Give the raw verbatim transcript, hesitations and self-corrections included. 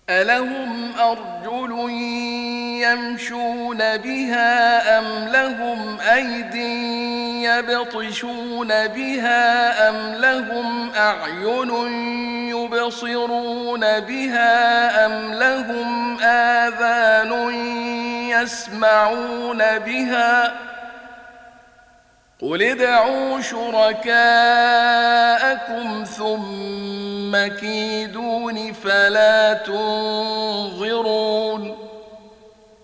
ألهم أرجل يمشون بها أم لهم أيد يبطشون بها أم لهم أعين يبصرون بها أم لهم آذان يسمعون بها قل ادعوا شركاءكم ثم كيدون فلا تنظرون